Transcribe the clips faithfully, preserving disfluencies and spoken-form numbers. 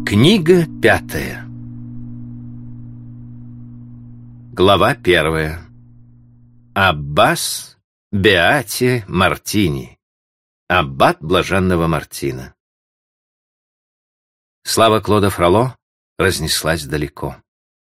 Книга пятая. Глава первая. Аббас Беати Мартини. Аббат блаженного Мартина. Слава Клода Фролло разнеслась далеко.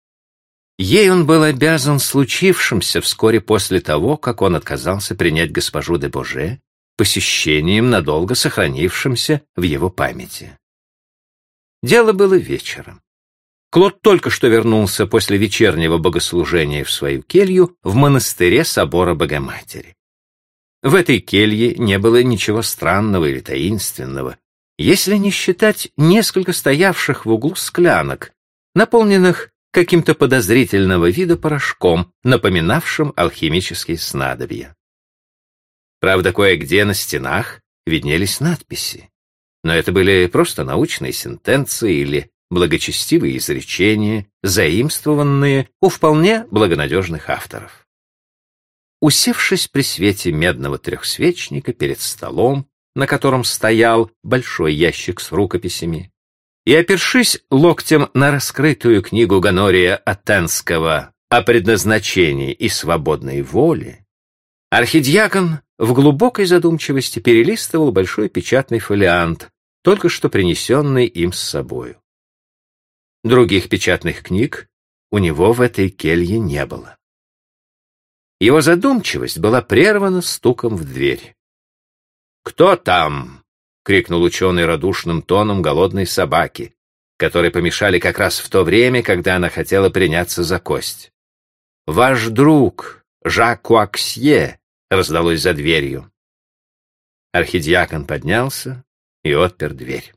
Ей он был обязан случившимся вскоре после того, как он отказался принять госпожу де Боже, посещением, надолго сохранившимся в его памяти. Дело было вечером. Клод только что вернулся после вечернего богослужения в свою келью в монастыре собора Богоматери. В этой келье не было ничего странного или таинственного, если не считать несколько стоявших в углу склянок, наполненных каким-то подозрительного вида порошком, напоминавшим алхимические снадобья. Правда, кое-где на стенах виднелись надписи, но это были просто научные сентенции или благочестивые изречения, заимствованные у вполне благонадежных авторов. Усевшись при свете медного трехсвечника перед столом, на котором стоял большой ящик с рукописями, и опершись локтем на раскрытую книгу Гонория Аттенского о предназначении и свободной воле, архидиакон в глубокой задумчивости перелистывал большой печатный фолиант, только что принесенный им с собою. Других печатных книг у него в этой келье не было. Его задумчивость была прервана стуком в дверь. «Кто там?» — крикнул ученый радушным тоном голодной собаки, которой помешали как раз в то время, когда она хотела приняться за кость. «Ваш друг, Жак Куаксье», — раздалось за дверью. Архидиакон поднялся и отпер дверь.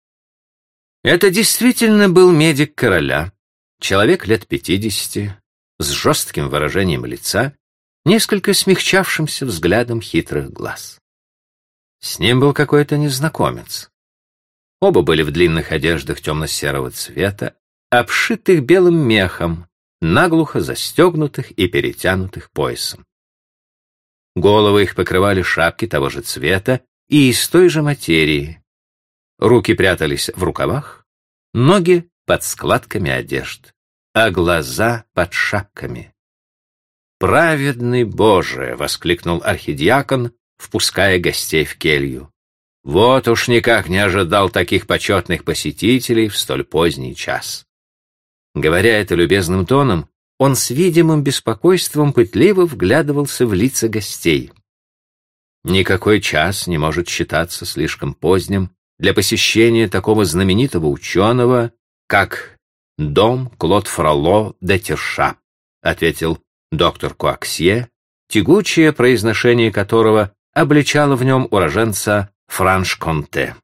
Это действительно был медик короля, человек лет пятидесяти, с жестким выражением лица, несколько смягчавшимся взглядом хитрых глаз. С ним был какой-то незнакомец. Оба были в длинных одеждах темно-серого цвета, обшитых белым мехом, наглухо застегнутых и перетянутых поясом. Головы их покрывали шапки того же цвета и из той же материи. Руки прятались в рукавах, ноги под складками одежд, а глаза под шапками. «Праведный Боже!» — воскликнул архидиакон, впуская гостей в келью. «Вот уж никак не ожидал таких почетных посетителей в столь поздний час». Говоря это любезным тоном, он с видимым беспокойством пытливо вглядывался в лица гостей. Никакой час не может считаться слишком поздним для посещения такого знаменитого ученого, как дом Клод Фролло де Тиршап, ответил доктор Куаксье, тягучее произношение которого обличало в нем уроженца Франш-Конте.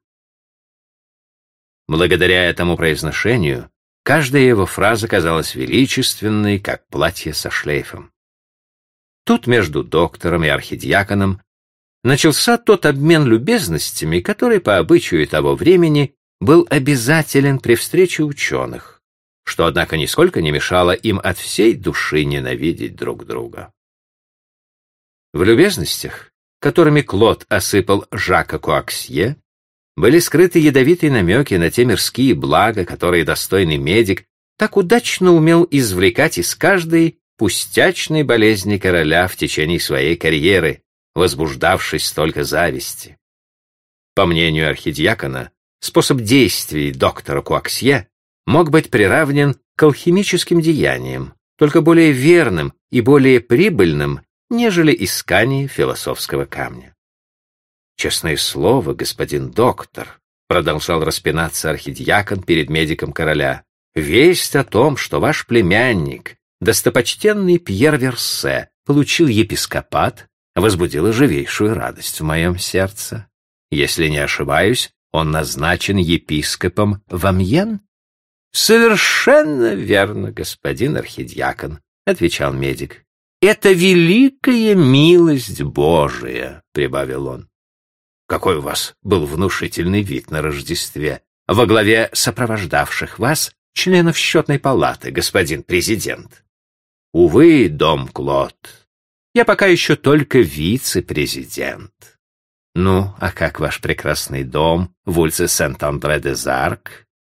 Благодаря этому произношению каждая его фраза казалась величественной, как платье со шлейфом. Тут между доктором и архидиаконом начался тот обмен любезностями, который по обычаю того времени был обязателен при встрече ученых, что, однако, нисколько не мешало им от всей души ненавидеть друг друга. В любезностях, которыми Клод осыпал Жака Куаксье, были скрыты ядовитые намеки на те мирские блага, которые достойный медик так удачно умел извлекать из каждой пустячной болезни короля в течение своей карьеры, возбуждавшись столько зависти. По мнению архидиакона, способ действий доктора Куаксье мог быть приравнен к алхимическим деяниям, только более верным и более прибыльным, нежели искание философского камня. «Честное слово, господин доктор», — продолжал распинаться архидиакон перед медиком короля, «весть о том, что ваш племянник, достопочтенный Пьер Версе, получил епископат, возбудила живейшую радость в моем сердце. Если не ошибаюсь, он назначен епископом в Амьен?» «Совершенно верно, господин архидиакон», — отвечал медик. «Это великая милость Божия», — прибавил он. «Какой у вас был внушительный вид на Рождестве во главе сопровождавших вас членов счетной палаты, господин президент». «Увы, дом Клод, я пока еще только вице-президент». «Ну, а как ваш прекрасный дом в улице Сент-Андре-де-Зарк?»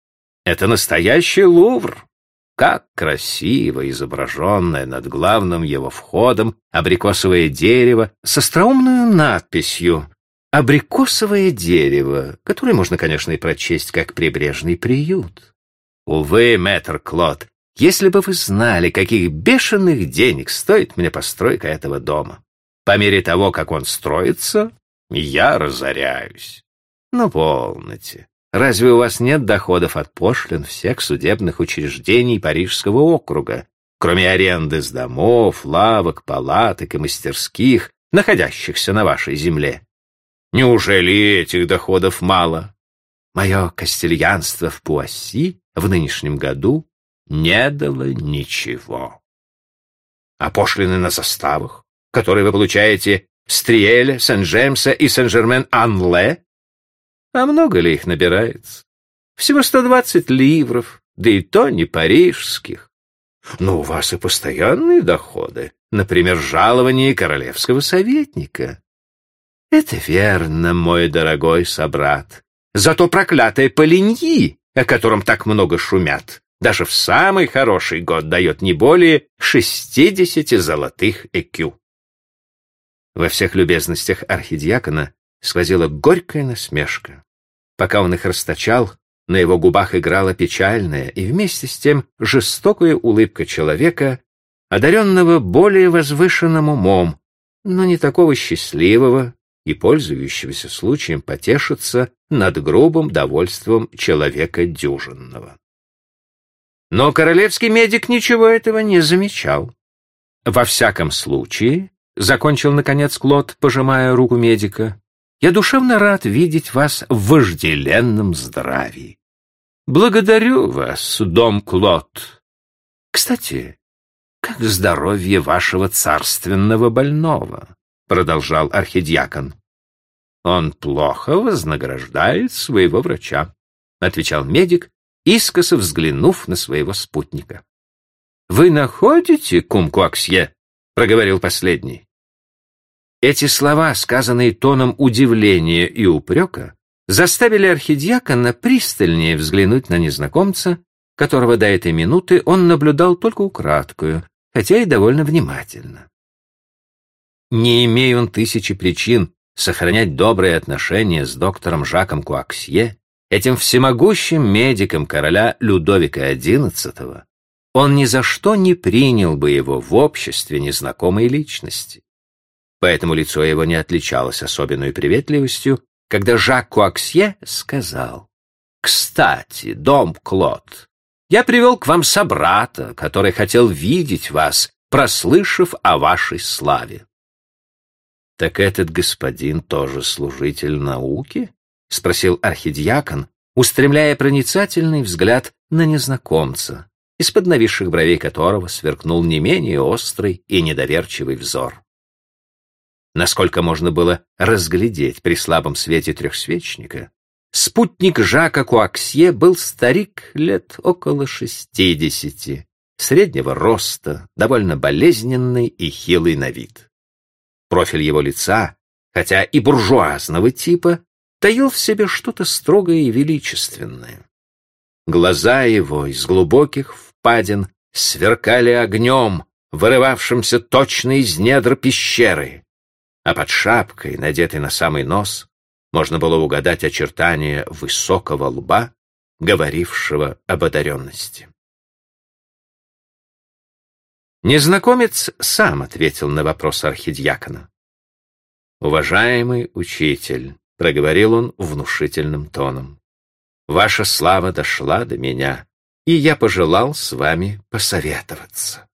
Это настоящий Лувр. Как красиво изображенное над главным его входом абрикосовое дерево с остроумной надписью «Абрикосовое дерево», которое можно, конечно, и прочесть как «Прибрежный приют». Увы, мэтр Клод, если бы вы знали, каких бешеных денег стоит мне постройка этого дома. По мере того, как он строится, я разоряюсь. Ну, полноте. Разве у вас нет доходов от пошлин всех судебных учреждений Парижского округа, кроме аренды с домов, лавок, палаток и мастерских, находящихся на вашей земле? Неужели этих доходов мало? Мое кастильянство в Пуасси в нынешнем году не дало ничего. А пошлины на заставах, которые вы получаете с Триэля, Сен-Джемса и Сен-Жермен-Ан-Ле? А много ли их набирается? Всего сто двадцать ливров, да и то не парижских. Но у вас и постоянные доходы, например, жалование королевского советника. Это верно, мой дорогой собрат. Зато проклятое Полиньи, о котором так много шумят, даже в самый хороший год дает не более шестидесяти золотых экю. Во всех любезностях архидиакона сквозила горькая насмешка. Пока он их расточал, на его губах играла печальная и вместе с тем жестокая улыбка человека, одаренного более возвышенным умом, но не такого счастливого и пользующегося случаем потешиться над грубым довольством человека дюжинного. Но королевский медик ничего этого не замечал. «Во всяком случае», — закончил, наконец, Клод, пожимая руку медика, «я душевно рад видеть вас в вожделенном здравии. Благодарю вас, дом Клод. Кстати, как здоровье вашего царственного больного?» — продолжал архидиакон. «Он плохо вознаграждает своего врача», — отвечал медик, искоса взглянув на своего спутника. «Вы находите, кум Куаксье?» — проговорил последний. Эти слова, сказанные тоном удивления и упрека, заставили архидиакона пристальнее взглянуть на незнакомца, которого до этой минуты он наблюдал только украдкою, хотя и довольно внимательно. Не имея он тысячи причин сохранять добрые отношения с доктором Жаком Куаксье, этим всемогущим медиком короля Людовика одиннадцатого, он ни за что не принял бы его в обществе незнакомой личности. Поэтому лицо его не отличалось особенной приветливостью, когда Жак Куаксье сказал: «Кстати, дом Клод, я привел к вам собрата, который хотел видеть вас, прослышав о вашей славе». «Так этот господин тоже служитель науки?» — спросил архидиакон, устремляя проницательный взгляд на незнакомца, из-под нависших бровей которого сверкнул не менее острый и недоверчивый взор. Насколько можно было разглядеть при слабом свете трехсвечника, спутник Жака Куаксье был старик лет около шестидесяти, среднего роста, довольно болезненный и хилый на вид. Профиль его лица, хотя и буржуазного типа, таил в себе что-то строгое и величественное. Глаза его из глубоких впадин сверкали огнем, вырывавшимся точно из недр пещеры, а под шапкой, надетой на самый нос, можно было угадать очертания высокого лба, говорившего об одаренности. Незнакомец сам ответил на вопрос архидиакона. «Уважаемый учитель», — проговорил он внушительным тоном, — «ваша слава дошла до меня, и я пожелал с вами посоветоваться.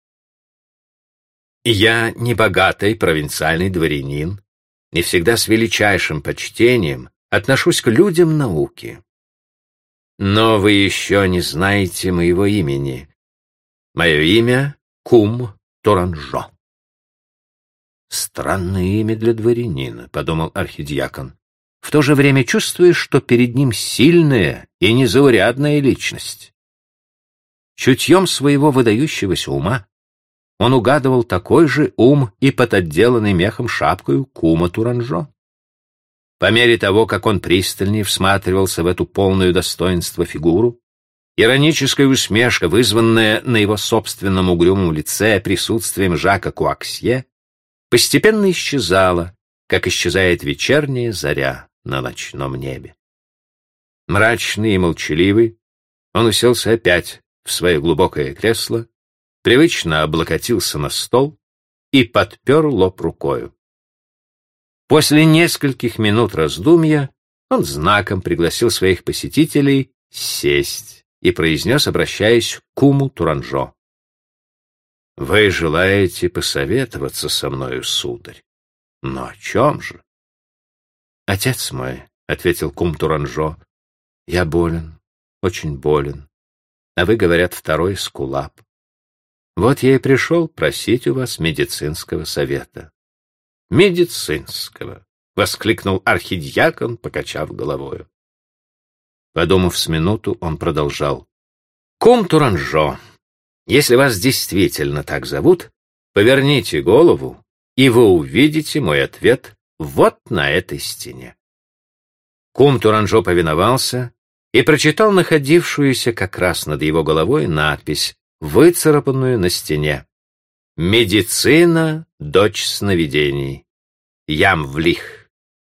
Я небогатый провинциальный дворянин и всегда с величайшим почтением отношусь к людям науки. Но вы еще не знаете моего имени. Мое имя — Кум Туранжо». «Странное имя для дворянина», — подумал архидиакон, в то же время чувствуя, что перед ним сильная и незаурядная личность. Чутьем своего выдающегося ума он угадывал такой же ум и под отделанной мехом шапкою кума Туранжо. По мере того, как он пристальнее всматривался в эту полную достоинства фигуру Ироническая усмешка, вызванная на его собственном угрюмом лице присутствием Жака Куаксье, постепенно исчезала, как исчезает вечерняя заря на ночном небе. Мрачный и молчаливый, он уселся опять в свое глубокое кресло, привычно облокотился на стол и подпер лоб рукою. После нескольких минут раздумья он знаком пригласил своих посетителей сесть и произнес, обращаясь к куму Туранжо: «Вы желаете посоветоваться со мною, сударь? Но о чем же?» «Отец мой», — ответил кум Туранжо, — «я болен, очень болен, а вы, говорят, второй эскулап. Вот я и пришел просить у вас медицинского совета». «Медицинского!» — воскликнул архидиакон, покачав головою. Подумав с минуту, он продолжал: «Кум Туранжо, если вас действительно так зовут, поверните голову, и вы увидите мой ответ вот на этой стене». Кум Туранжо повиновался и прочитал находившуюся как раз над его головой надпись, выцарапанную на стене: «Медицина, дочь сновидений. Ямвлих».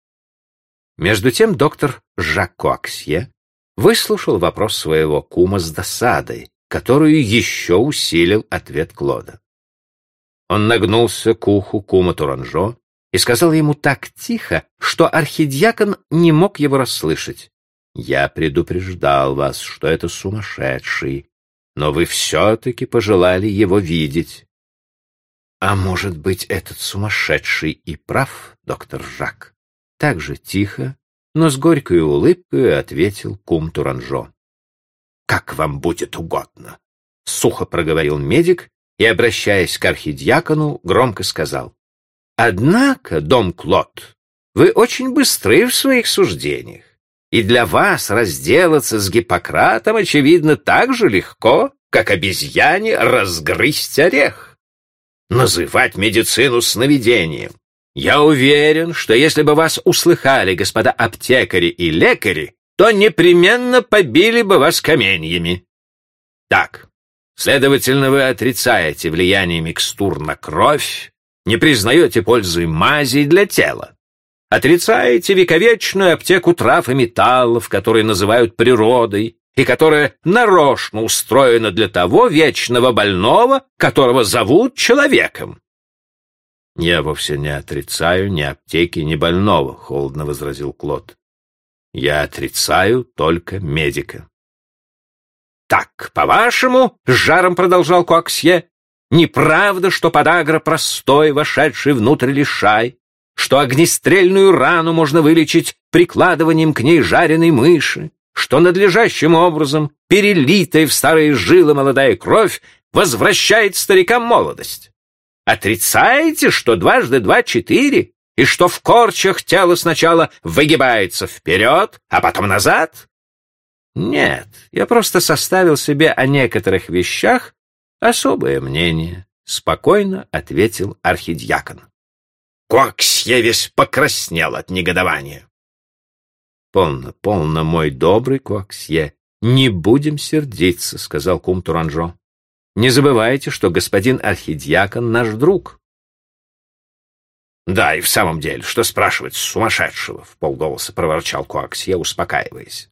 Между тем доктор Жак Куаксье выслушал вопрос своего кума с досадой, которую еще усилил ответ Клода. Он нагнулся к уху кума Туранжо и сказал ему так тихо, что архидиакон не мог его расслышать: «Я предупреждал вас, что это сумасшедший, но вы все-таки пожелали его видеть». «А может быть, этот сумасшедший и прав, доктор Жак?» Так же тихо, но с горькой улыбкой ответил кум Туранжо. «Как вам будет угодно», — сухо проговорил медик и, обращаясь к архидиакону, громко сказал: «Однако, дом Клод, вы очень быстры в своих суждениях, и для вас разделаться с Гиппократом, очевидно, так же легко, как обезьяне разгрызть орех. Называть медицину сновидением. Я уверен, что если бы вас услыхали господа аптекари и лекари, то непременно побили бы вас каменьями. Так, следовательно, вы отрицаете влияние микстур на кровь, не признаете пользы мазей для тела, отрицаете вековечную аптеку трав и металлов, которые называют природой, и которая нарочно устроена для того вечного больного, которого зовут человеком. «Я вовсе не отрицаю ни аптеки, ни больного», — холодно возразил Клод. «Я отрицаю только медика». «Так, по-вашему, — с жаром продолжал Куаксье, — неправда, что подагра простой, вошедший внутрь лишай, что огнестрельную рану можно вылечить прикладыванием к ней жареной мыши, что надлежащим образом перелитая в старые жилы молодая кровь возвращает старикам молодость? Отрицаете, что дважды два — четыре, и что в корчах тело сначала выгибается вперед, а потом назад? Нет, я просто составил себе о некоторых вещах особое мнение, — спокойно ответил архидиакон. Куаксье весь покраснел от негодования. «Полно, полно, мой добрый Куаксье, не будем сердиться», — сказал кум Туранжо. «Не забывайте, что господин архидиакон наш друг». «Да, и в самом деле, что спрашивать с сумасшедшего?» — вполголоса проворчал Куаксье, успокаиваясь.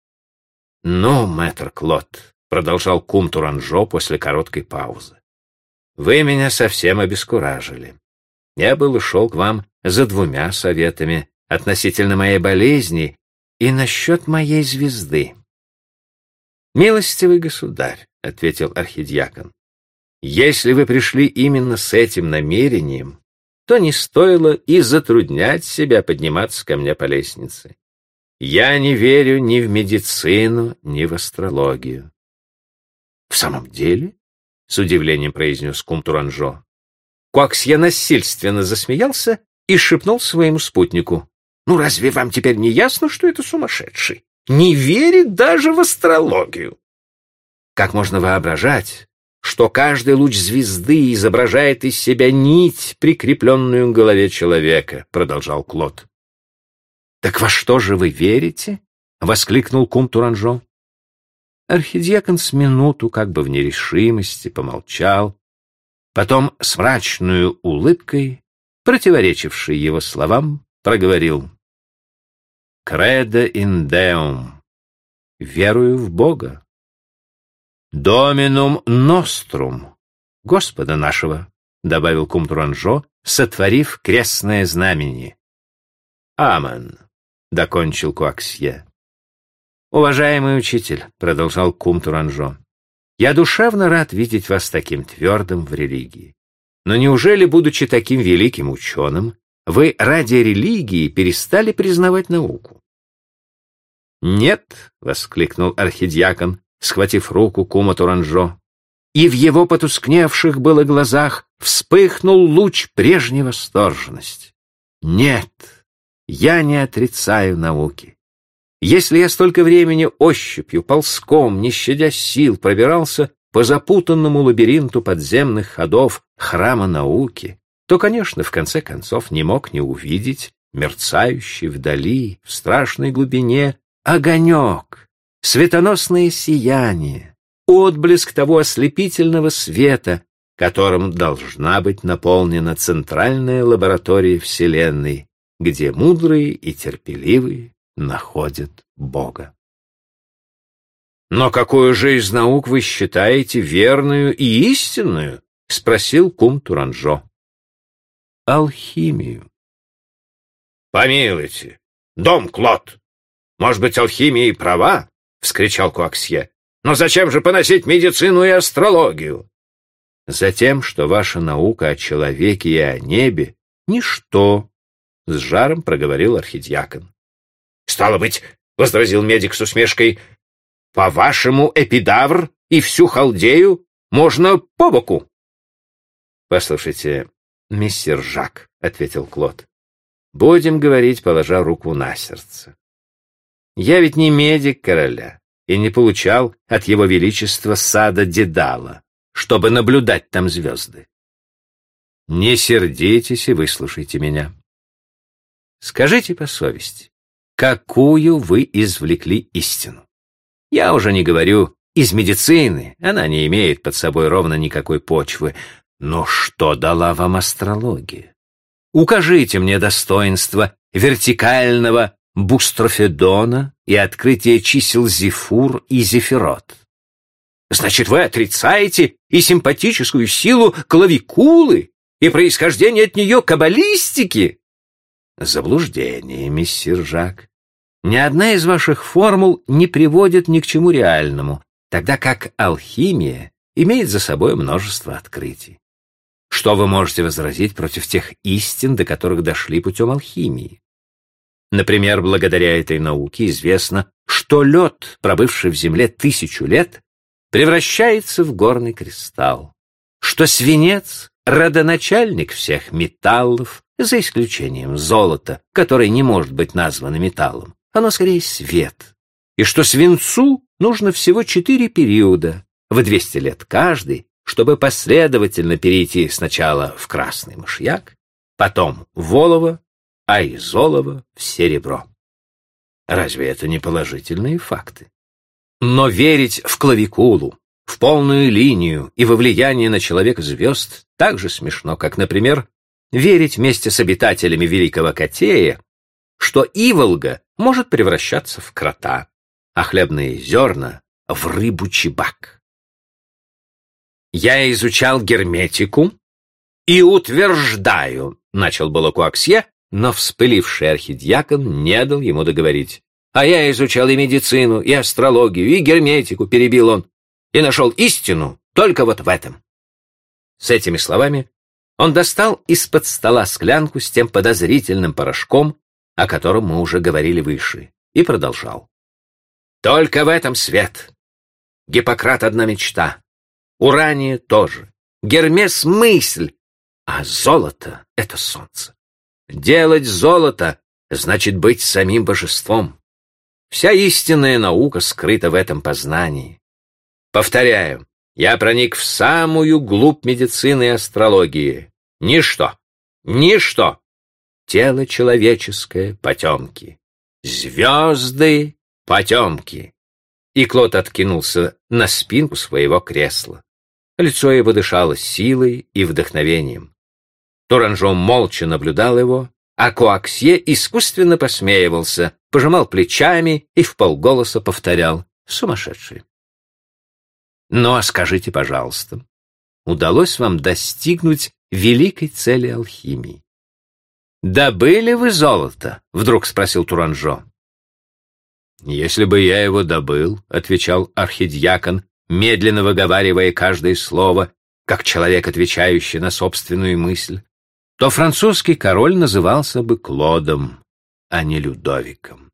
«Ну, мэтр Клод», — продолжал кум Туранжо после короткой паузы, — «вы меня совсем обескуражили. Я был ушел к вам за двумя советами относительно моей болезни и насчет моей звезды». «Милостивый государь», — ответил архидиакон, — «если вы пришли именно с этим намерением, то не стоило и затруднять себя подниматься ко мне по лестнице. Я не верю ни в медицину, ни в астрологию». «В самом деле?» — с удивлением произнес кум Туранжо. Куаксье насильственно засмеялся и шепнул своему спутнику: «Ну разве вам теперь не ясно, что это сумасшедший? Не верит даже в астрологию». «Как можно воображать, что каждый луч звезды изображает из себя нить, прикрепленную к голове человека», — продолжал Клод. «Так во что же вы верите?» — воскликнул кум Туранжо. Архидиакон с минуту, как бы в нерешимости, помолчал, потом с мрачной улыбкой, противоречившей его словам, проговорил: «Credo in Deum» — «Верую в Бога». «Dominum nostrum» — «Господа нашего», — добавил кум-Туранжо, сотворив крестное знамение. «Амен», — докончил Куаксье. «Уважаемый учитель», — продолжал кум-Туранжо, — «я душевно рад видеть вас таким твердым в религии. Но неужели, будучи таким великим ученым, вы ради религии перестали признавать науку?» «Нет», — воскликнул архидиакон, схватив руку кума Туранжо, и в его потускневших было глазах вспыхнул луч прежней восторженности. «Нет, я не отрицаю науки. Если я столько времени ощупью, ползком, не щадя сил, пробирался по запутанному лабиринту подземных ходов храма науки, то, конечно, в конце концов не мог не увидеть мерцающий вдали, в страшной глубине, огонек, светоносное сияние, отблеск того ослепительного света, которым должна быть наполнена центральная лаборатория Вселенной, где мудрые и терпеливые находят Бога. «Но какую же из наук вы считаете верную и истинную?» — спросил кум Туранжо. «Алхимию». «Помилуйте, дом Клод! Может быть, алхимия и права?» — вскричал Куаксье. «Но зачем же поносить медицину и астрологию?» «Затем, что ваша наука о человеке и о небе — ничто», — с жаром проговорил архидиакон. «Стало быть, — возразил медик с усмешкой, — по-вашему, Эпидавр и всю Халдею можно по боку?» «Послушайте, мистер Жак, — ответил Клод, — будем говорить, положа руку на сердце. Я ведь не медик короля и не получал от его величества сада Дедала, чтобы наблюдать там звезды. Не сердитесь и выслушайте меня. Скажите по совести, какую вы извлекли истину? Я уже не говорю из медицины, она не имеет под собой ровно никакой почвы, но что дала вам астрология? Укажите мне достоинство вертикального Бустрофедона и открытие чисел Зефур и Зефирот. Значит, вы отрицаете и симпатическую силу клавикулы, и происхождение от нее каббалистики? Заблуждение, миссир Жак. Ни одна из ваших формул не приводит ни к чему реальному, тогда как алхимия имеет за собой множество открытий. Что вы можете возразить против тех истин, до которых дошли путем алхимии? Например, благодаря этой науке известно, что лед, пробывший в земле тысячу лет, превращается в горный кристалл, что свинец — родоначальник всех металлов, за исключением золота, который не может быть названо металлом, оно скорее свет, и что свинцу нужно всего четыре периода, в двести лет каждый, чтобы последовательно перейти сначала в красный мышьяк, потом в олово, а из олова в серебро. Разве это не положительные факты? Но верить в клавикулу, в полную линию и во влияние на человека звезд так же смешно, как, например, верить вместе с обитателями Великого Котея, что иволга может превращаться в крота, а хлебные зерна — в рыбу-чебак. «Я изучал герметику и утверждаю», — начал было Куаксье, но вспыливший архидиакон не дал ему договорить. «А я изучал и медицину, и астрологию, и герметику», — перебил он, «и нашел истину только вот в этом». С этими словами он достал из-под стола склянку с тем подозрительным порошком, о котором мы уже говорили выше, и продолжал. «Только в этом свет. Гиппократ — одна мечта, Урания тоже, Гермес — мысль, а золото — это солнце. Делать золото значит быть самим божеством. Вся истинная наука скрыта в этом познании. Повторяю, я проник в самую глубь медицины и астрологии. Ничто, ничто. Тело человеческое — потемки. Звезды — потемки. и Клод откинулся на спинку своего кресла. Лицо его дышало силой и вдохновением. Туранжо молча наблюдал его, а Куаксье искусственно посмеивался, пожимал плечами и вполголоса повторял: «Сумасшедший». «Ну, а скажите, пожалуйста, удалось вам достигнуть великой цели алхимии? Добыли вы золото?» — вдруг спросил Туранжо. «Если бы я его добыл, — отвечал архидиакон, медленно выговаривая каждое слово, как человек, отвечающий на собственную мысль, — то французский король назывался бы Клодом, а не Людовиком».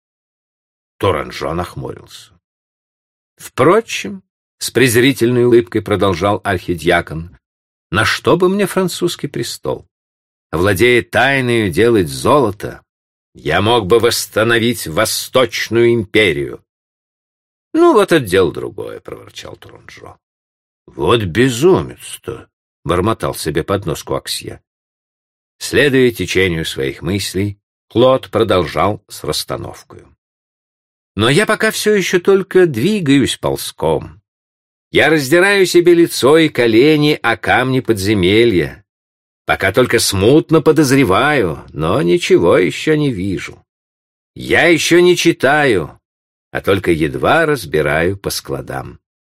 Туранжо нахмурился. «Впрочем, — с презрительной улыбкой продолжал архидиакон, — на что бы мне французский престол? Владея тайною делать золото, я мог бы восстановить Восточную империю. — Ну, вот это дело другое, — проворчал Туранжо. — Вот безумец-то, — бормотал себе под нос Куаксье. Следуя течению своих мыслей, Клод продолжал с расстановкой. Но я пока все еще только двигаюсь ползком. Я раздираю себе лицо и колени о камни подземелья. Пока только смутно подозреваю, но ничего еще не вижу. Я еще не читаю, а только едва разбираю по складам.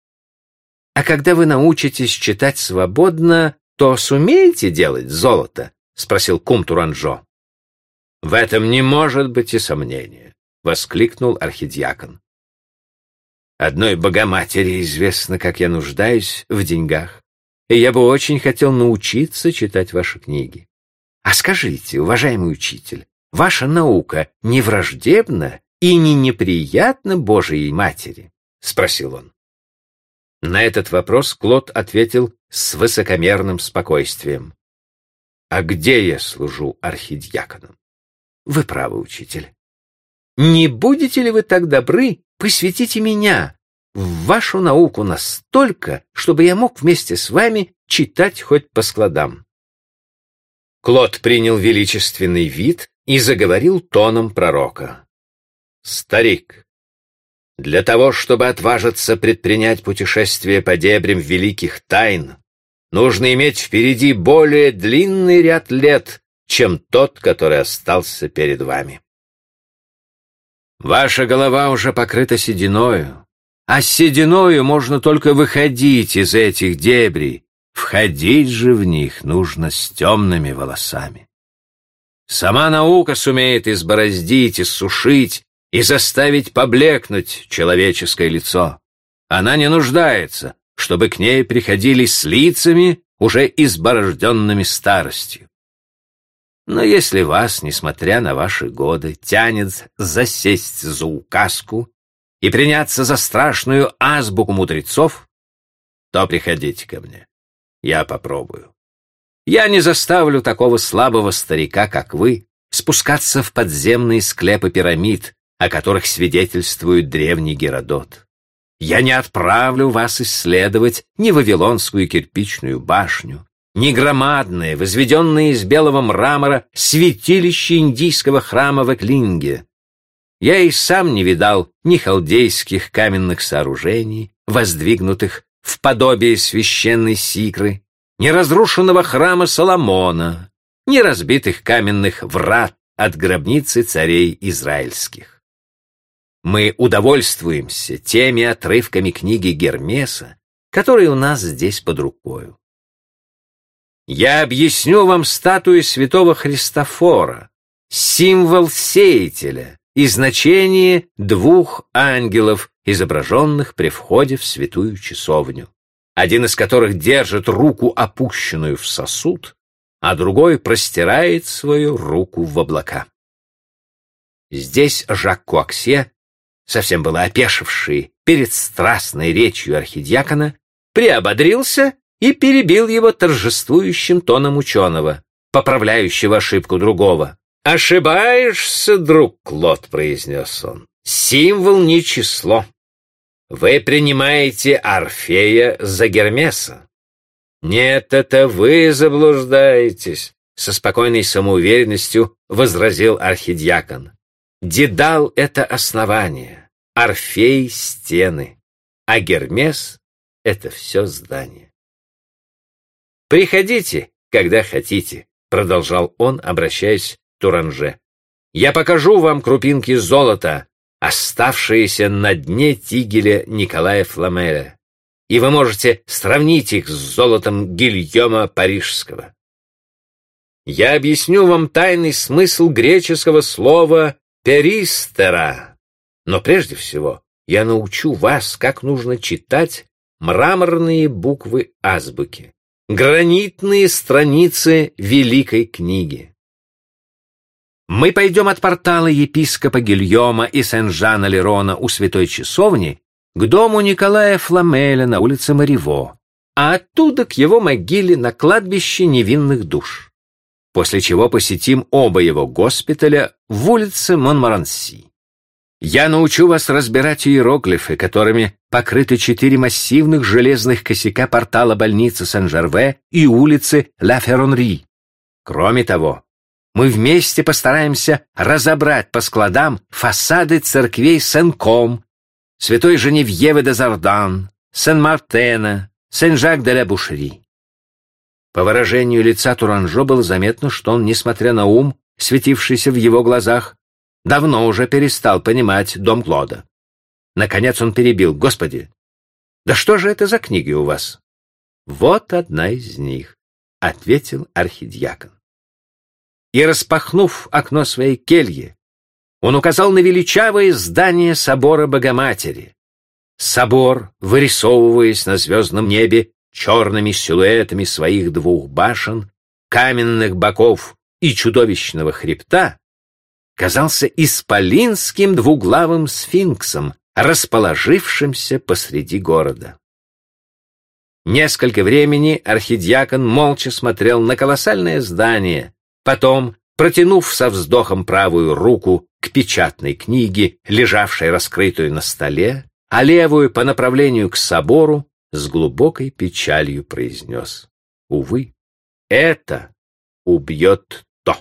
А когда вы научитесь читать свободно, то сумеете делать золото? — спросил кум Туранжо. — В этом не может быть и сомнения, — воскликнул архидиакон. Одной Богоматери известно, как я нуждаюсь в деньгах, и я бы очень хотел научиться читать ваши книги. А скажите, уважаемый учитель, ваша наука не враждебна и не неприятна Божией Матери? — спросил он. На этот вопрос Клод ответил с высокомерным спокойствием. — А где я служу архидиаконом? — Вы правы, учитель. Не будете ли вы так добры, посвятите меня в вашу науку настолько, чтобы я мог вместе с вами читать хоть по складам? Клод принял величественный вид и заговорил тоном пророка. «Старик, для того, чтобы отважиться предпринять путешествие по дебрям великих тайн, нужно иметь впереди более длинный ряд лет, чем тот, который остался перед вами. Ваша голова уже покрыта сединою, а с сединою можно только выходить из этих дебрей, входить же в них нужно с темными волосами. Сама наука сумеет избороздить, иссушить и заставить поблекнуть человеческое лицо. Она не нуждается, чтобы к ней приходили с лицами, уже изборожденными старостью. Но если вас, несмотря на ваши годы, тянет засесть за указку и приняться за страшную азбуку мудрецов, то приходите ко мне. Я попробую. Я не заставлю такого слабого старика, как вы, спускаться в подземные склепы пирамид, о которых свидетельствует древний Геродот. Я не отправлю вас исследовать ни Вавилонскую кирпичную башню, ни громадное, возведенное из белого мрамора, святилище индийского храма в Эклинге. Я и сам не видал ни халдейских каменных сооружений, воздвигнутых в подобие священной Сикры, ни разрушенного храма Соломона, ни разбитых каменных врат от гробницы царей израильских. Мы удовольствуемся теми отрывками книги Гермеса, которые у нас здесь под рукою. Я объясню вам статую святого Христофора, символ сеятеля и значение двух ангелов, изображенных при входе в святую часовню, один из которых держит руку, опущенную в сосуд, а другой простирает свою руку в облака. Здесь Жак Куаксье, совсем было опешивший перед страстной речью архидиакона, приободрился и перебил его торжествующим тоном ученого, поправляющего ошибку другого. «Ошибаешься, друг Клод», — произнес он. «Символ не число. Вы принимаете Орфея за Гермеса». «Нет, это вы заблуждаетесь», — со спокойной самоуверенностью возразил архидиакон. «Дедал — это основание, Орфей — стены, а Гермес — это все здание. «Приходите, когда хотите», — продолжал он, обращаясь к Туранже. «Я покажу вам крупинки золота, оставшиеся на дне тигеля Николая Фламеля, и вы можете сравнить их с золотом Гильома Парижского. Я объясню вам тайный смысл греческого слова «перистера», но прежде всего я научу вас, как нужно читать мраморные буквы азбуки, гранитные страницы великой книги. Мы пойдем от портала епископа Гильома и Сен-Жана-Лерона у Святой Часовни к дому Николая Фламеля на улице Мариво, а оттуда к его могиле на кладбище невинных душ, после чего посетим оба его госпиталя в улице Монмаранси. Я научу вас разбирать иероглифы, которыми покрыты четыре массивных железных косяка портала больницы Сен-Жерве и улицы Ла-Ферронри. Кроме того, мы вместе постараемся разобрать по складам фасады церквей Сен-Ком, Святой Женевьевы де Зардан, Сен-Мартена, Сен-Жак-де-ля-Бушери. По выражению лица Туранжо было заметно, что он, несмотря на ум, светившийся в его глазах, давно уже перестал понимать дом Клода. Наконец он перебил: «Господи, да что же это за книги у вас?» «Вот одна из них», — ответил архидиакон. И, распахнув окно своей кельи, он указал на величавое здание собора Богоматери. Собор, вырисовываясь на звездном небе черными силуэтами своих двух башен, каменных боков и чудовищного хребта, казался исполинским двуглавым сфинксом, расположившимся посреди города. Несколько времени архидиакон молча смотрел на колоссальное здание, потом, протянув со вздохом правую руку к печатной книге, лежавшей раскрытую на столе, а левую по направлению к собору, с глубокой печалью произнес: «Увы, это убьет то».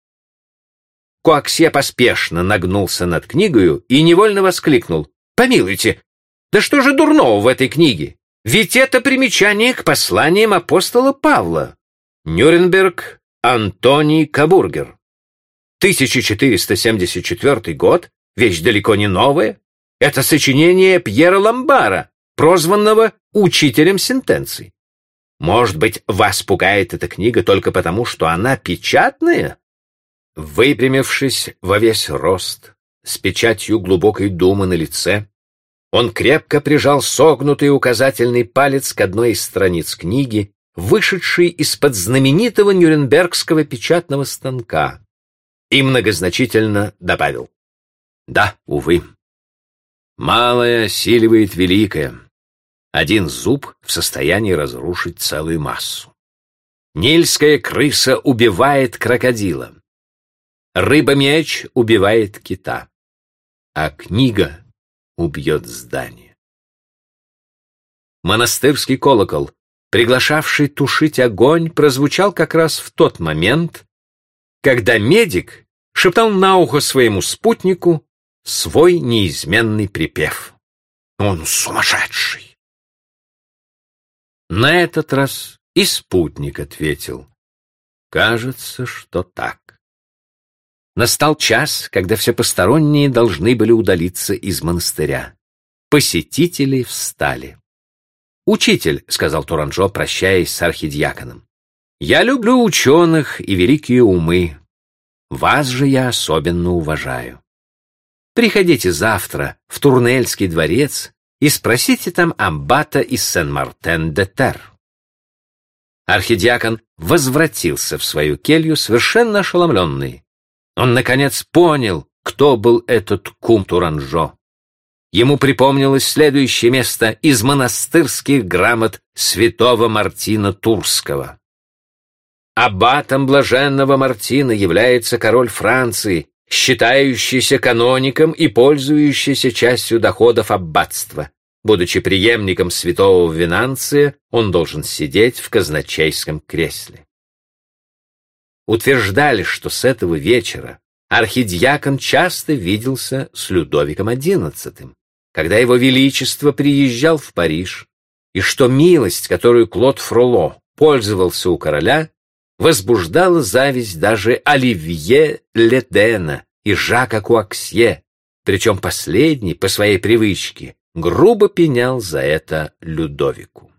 Куаксье поспешно нагнулся над книгою и невольно воскликнул: «Помилуйте, да что же дурного в этой книге? Ведь это примечание к посланиям апостола Павла. Нюрнберг, Антоний Кабургер. тысяча четыреста семьдесят четвёртый год, вещь далеко не новая. Это сочинение Пьера Ламбара, прозванного учителем сентенций. Может быть, вас пугает эта книга только потому, что она печатная?» Выпрямившись во весь рост, с печатью глубокой думы на лице, он крепко прижал согнутый указательный палец к одной из страниц книги, вышедшей из-под знаменитого нюрнбергского печатного станка, и многозначительно добавил: «Да, увы, малое осиливает великое. Один зуб в состоянии разрушить целую массу. Нильская крыса убивает крокодила. Рыба-меч убивает кита. А книга убьет здание». Монастырский колокол, приглашавший тушить огонь, прозвучал как раз в тот момент, когда медик шептал на ухо своему спутнику свой неизменный припев: «Он сумасшедший!» На этот раз и спутник ответил: «Кажется, что так». Настал час, когда все посторонние должны были удалиться из монастыря. Посетители встали. «Учитель», — сказал Туранжо, прощаясь с архидиаконом, — «я люблю ученых и великие умы. Вас же я особенно уважаю. Приходите завтра в Турнельский дворец и спросите там аббата из Сен-Мартен-де-Терр». Архидиакон возвратился в свою келью совершенно ошеломленный. Он, наконец, понял, кто был этот кум Туранжо. Ему припомнилось следующее место из монастырских грамот святого Мартина Турского. Аббатом блаженного Мартина является король Франции, считающийся каноником и пользующийся частью доходов аббатства. Будучи преемником святого Венанция, он должен сидеть в казначейском кресле. Утверждали, что с этого вечера архидиакон часто виделся с Людовиком одиннадцатым, когда его величество приезжал в Париж, и что милость, которую Клод Фролло пользовался у короля, возбуждала зависть даже Оливье Ледена и Жака Куаксье, причем последний, по своей привычке, грубо пенял за это Людовику.